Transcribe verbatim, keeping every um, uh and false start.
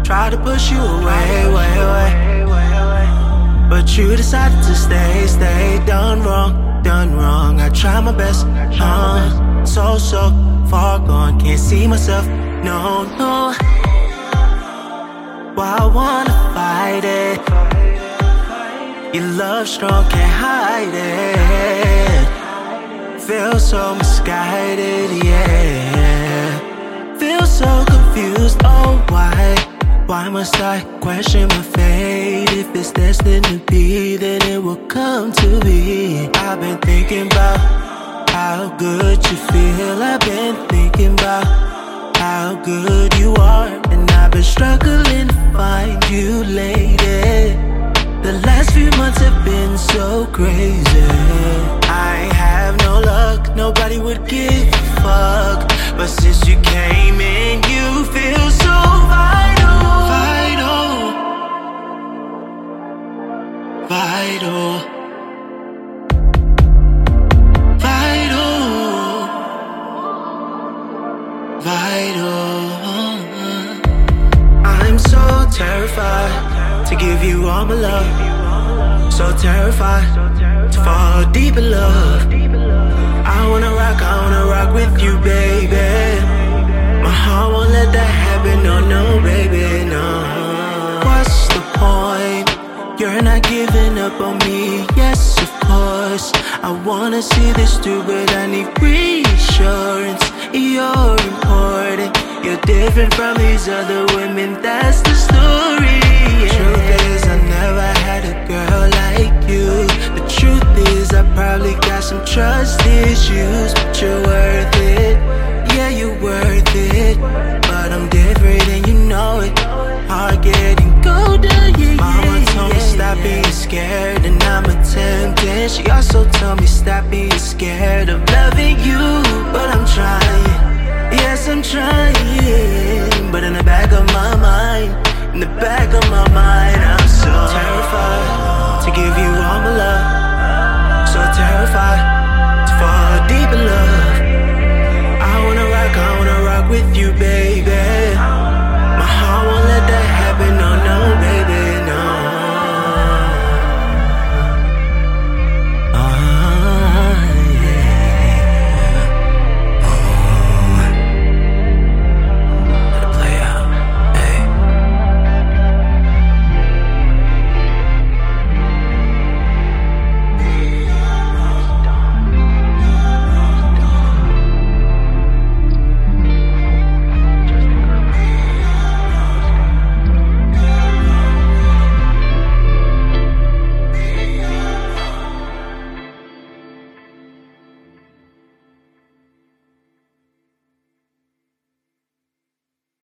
Try to push you away, way, away. But you decided to stay, stay. Done wrong, done wrong. I try my best, uh, so, so far gone. Can't see myself, no, no. Why I wanna fight it? Your love strong, can't hide it. Feel so misguided, yeah. Feel so confused, oh why? Why must I question my fate? If it's destined to be, then it will come to be. I've been thinking about how good you feel. I've been thinking about how good you are. And I've been struggling to find you lately. The last few months have been so crazy. I ain't have no luck, nobody would give a fuck. But since you came in, you feel so vital. Vital. Vital. Vital. Vital. I'm so terrified to give you all my love. So terrified to fall deep in love. I wanna rock, I wanna rock with you, baby. My heart won't let that happen, no, no, baby, no. What's the point? You're not giving up on me, yes, of course. I wanna see this through, but I need reassurance. You're important, you're different from these other women, that's the story, yeah. Truth is, I never had a girl like you. The truth is, I probably got some trust issues, but you're worth it. Yeah, you're worth it, but I'm different and you know it. Heart getting colder, yeah, Mama told me stop being scared, and I'm attempting. She also told me stop being scared of loving you, but I'm trying. Yes, I'm trying, but in the back of my mind, in the back of my mind, I'm so terrified to give you all my